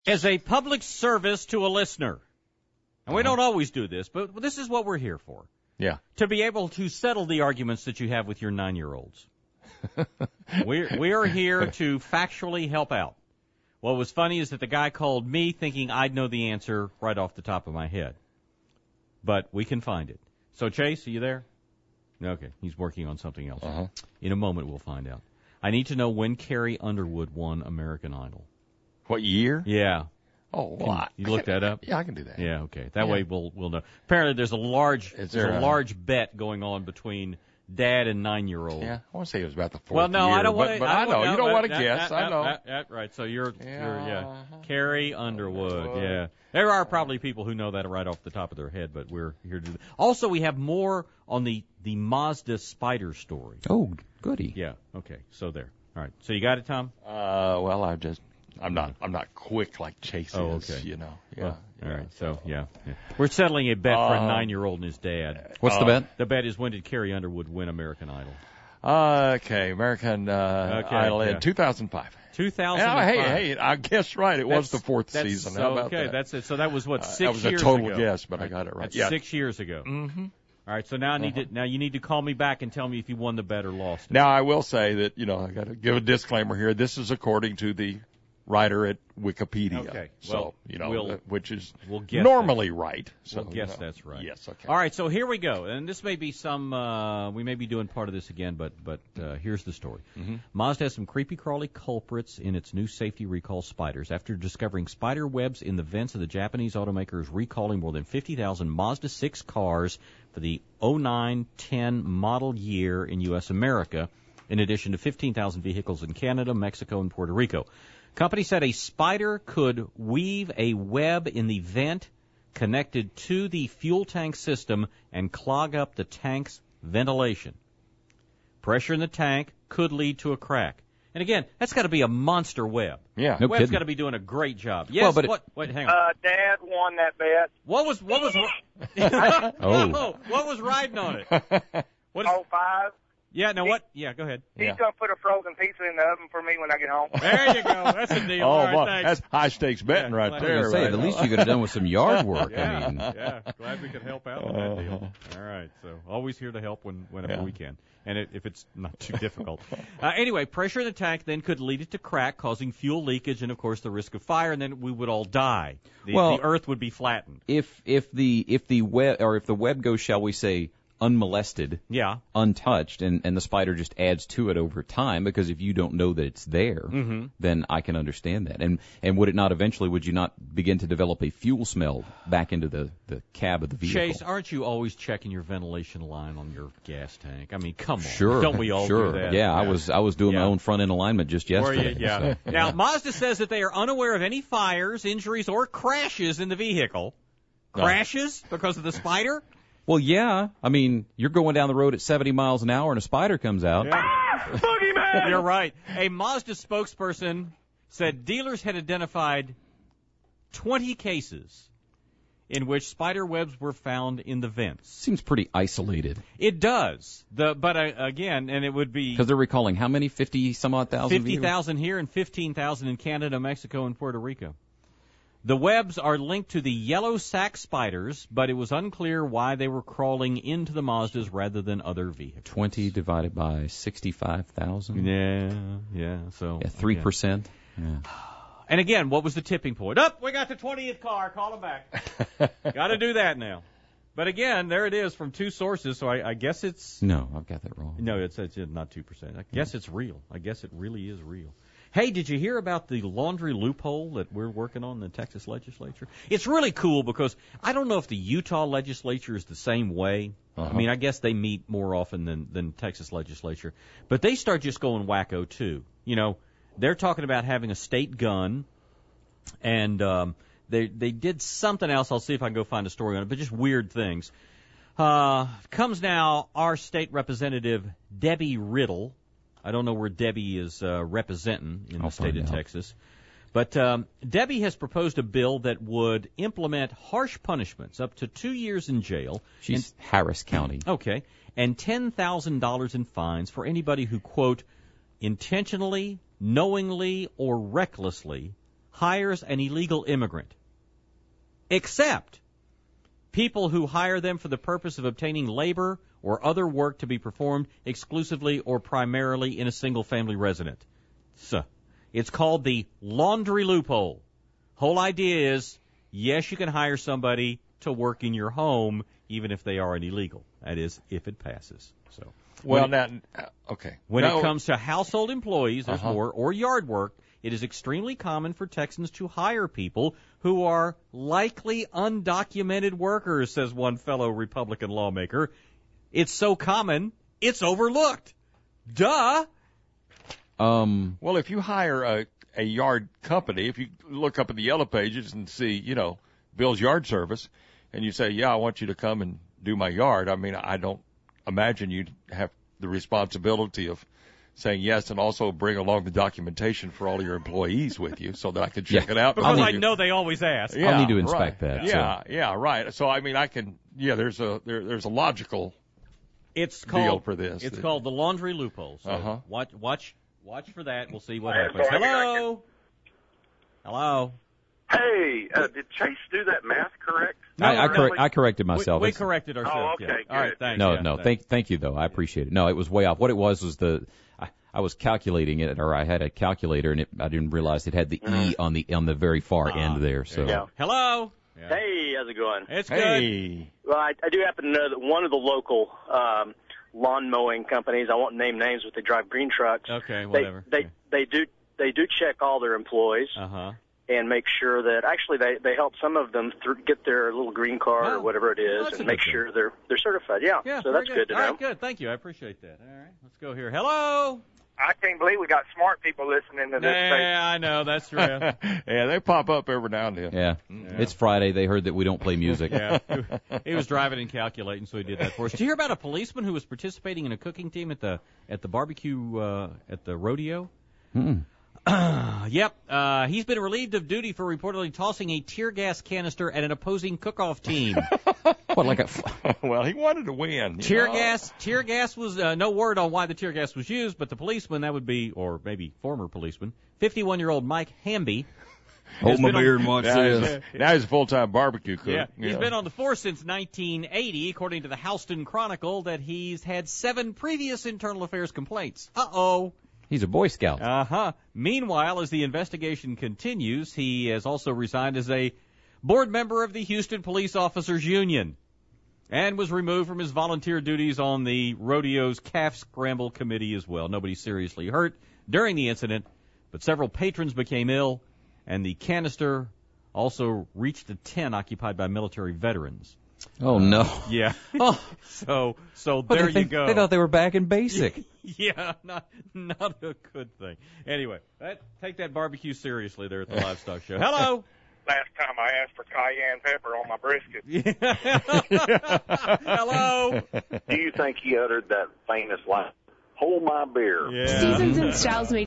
As a public service to a listener, and we don't always do this, but this is what we're here for. Yeah. To be able to settle the arguments that you have with your 9-year-olds. We are here to factually help out. What was funny is that the guy called me thinking I'd know the answer right off the top of my head. But we can find it. So, Chase, are you there? Okay, he's working on something else. In a moment, we'll find out. I need to know when Carrie Underwood won American Idol. What year? Yeah. Oh, well, you look that up? Yeah, I can do that. Yeah, okay. That way we'll know. Apparently, there's a large bet going on between Dad and 9-year-old. Yeah, I want to say it was about the fourth Well, no, year, I don't want to. But I know. You don't want to guess. I know. Right, so you're Carrie Underwood, yeah. There are probably people who know that right off the top of their head, but we're here to do that. Also, we have more on the Mazda Spider story. Oh, goody. Yeah, okay, so there. All right, so you got it, Tom? Well, I'm not quick like Chase is, okay. you know. Yeah. Well, all right, so, yeah. We're settling a bet for a 9-year-old and his dad. What's the bet? The bet is when did Carrie Underwood win American Idol? Okay, American Idol in 2005. 2005. Hey, I guessed right. It was the fourth season. How about that? That's it. So that was what, 6 years ago? That was a total guess, but I got it right. That's 6 years ago. Mm-hmm. All right, so now you need to call me back and tell me if you won the bet or lost it. Now, I will say that, I got to give a disclaimer here. This is according to the writer at Wikipedia. Okay. Well, so, which is guess normally right. So, we'll guess that's right. Yes, okay. All right, so here we go. And this may be we may be doing part of this again, but here's the story. Mm-hmm. Mazda has some creepy crawly culprits in its new safety recall spiders. After discovering spider webs in the vents of the Japanese automaker is recalling more than 50,000 Mazda 6 cars for the 09-10 model year in U.S. America, in addition to 15,000 vehicles in Canada, Mexico, and Puerto Rico. Company said a spider could weave a web in the vent connected to the fuel tank system and clog up the tank's ventilation. Pressure in the tank could lead to a crack. And again, that's got to be a monster web. Yeah, no Web's got to be doing a great job. Yes. Well, wait, hang on. Dad won that bet. What was what was riding on it? What is, 05. Yeah, no, what? Yeah, go ahead. He's going to put a frozen pizza in the oven for me when I get home. There you go. That's a deal. Oh, all right, boy, thanks. that's high-stakes betting right there. At least you could have done with some yard work. Yeah, glad we could help out with that deal. All right, so always here to help whenever we can, and if it's not too difficult. Anyway, pressure in the tank then could lead it to crack, causing fuel leakage and, of course, the risk of fire, and then we would all die. The Earth would be flattened. If the web goes, shall we say, unmolested, untouched, and the spider just adds to it over time, because if you don't know that it's there, then I can understand that. And would you not begin to develop a fuel smell back into the cab of the vehicle? Chase, aren't you always checking your ventilation line on your gas tank? I mean, come on. Sure. Don't we all do that? Yeah, I was doing my own front end alignment just yesterday. So. Now, Mazda says that they are unaware of any fires, injuries, or crashes in the vehicle. Crashes because of the spider? Well, yeah. I mean, you're going down the road at 70 miles an hour and a spider comes out. Yeah. Boogeyman! You're right. A Mazda spokesperson said dealers had identified 20 cases in which spider webs were found in the vents. Seems pretty isolated. It does. But again, and it would be... Because they're recalling how many? 50-some-odd thousand? 50,000 here and 15,000 in Canada, Mexico, and Puerto Rico. The webs are linked to the yellow sac spiders, but it was unclear why they were crawling into the Mazdas rather than other vehicles. 20 divided by 65,000? Yeah. So 3%. Yeah. And again, what was the tipping point? We got the 20th car. Call them back. Got to do that now. But again, there it is from two sources, so I guess it's... No, I've got that wrong. No, it's not 2%. I guess it's real. I guess it really is real. Hey, did you hear about the laundry loophole that we're working on in the Texas legislature? It's really cool because I don't know if the Utah legislature is the same way. I mean, I guess they meet more often than Texas legislature. But they start just going wacko, too. They're talking about having a state gun, and they did something else. I'll see if I can go find a story on it, but just weird things. Comes now our state representative, Debbie Riddle. I don't know where Debbie is representing in the state of Texas. But Debbie has proposed a bill that would implement harsh punishments, up to 2 years in jail. She's Harris County. Okay. And $10,000 in fines for anybody who, quote, intentionally, knowingly, or recklessly hires an illegal immigrant, except people who hire them for the purpose of obtaining labor or other work to be performed exclusively or primarily in a single-family residence. So, it's called the laundry loophole. Whole idea is, yes, you can hire somebody to work in your home, even if they are an illegal. That is, if it passes. So, When it comes to household employees, there's more, or yard work, it is extremely common for Texans to hire people who are likely undocumented workers, says one fellow Republican lawmaker. It's so common, it's overlooked. Duh! Well, if you hire a yard company, if you look up in the Yellow Pages and see, Bill's Yard Service, and you say, yeah, I want you to come and do my yard, I mean, I don't imagine you'd have the responsibility of saying yes and also bring along the documentation for all of your employees with you so that I can check it out. Because I know they always ask. I'll need to inspect that. Yeah, right. So, I mean, there's a logical deal for this. It's called the laundry loophole. So watch for that. We'll see what happens. Hello. Hey, did Chase do that math correct? I corrected myself. We corrected ourselves. Oh, okay, good. All right, thanks. No. Thank you, though. I appreciate it. No, it was way off. What it was I was calculating it, or I had a calculator, and I didn't realize it had the E on the very far end there. So. Yeah. Hello. Yeah. Hey, how's it going? It's good. Hey. Well, I do happen to know that one of the local lawn mowing companies, I won't name names, but they drive green trucks. Okay, whatever. They do check all their employees. And make sure that actually they help some of them get their little green card or whatever it is, and make sure they're certified. Yeah, so that's good to know. All right, good. Thank you. I appreciate that. All right, let's go here. Hello. I can't believe we got smart people listening to this. Yeah, I know. That's true. Yeah, they pop up every now and then. Yeah. It's Friday. They heard that we don't play music. Yeah. He was driving and calculating, so he did that for us. Did you hear about a policeman who was participating in a cooking team at the barbecue at the rodeo? Yep. He's been relieved of duty for reportedly tossing a tear gas canister at an opposing cook-off team. Well, he wanted to win. Tear gas was no word on why the tear gas was used, but the policeman, that would be, or maybe former policeman, 51-year-old Mike Hamby. Hold my beer and watch this. Now he's a full-time barbecue cook. Yeah. He's been on the force since 1980, according to the Houston Chronicle, that he's had 7 previous internal affairs complaints. Uh-oh. He's a Boy Scout. Meanwhile, as the investigation continues, he has also resigned as a board member of the Houston Police Officers Union and was removed from his volunteer duties on the rodeo's Calf Scramble Committee as well. Nobody seriously hurt during the incident, but several patrons became ill, and the canister also reached a tent occupied by military veterans. Oh, no. Yeah. So there you go. They thought they were back in basic. Yeah, not a good thing. Anyway, take that barbecue seriously there at the Livestock Show. Hello. Last time I asked for cayenne pepper on my brisket. Hello. Do you think he uttered that famous line, "Hold my beer"? Yeah. Seasons and Styles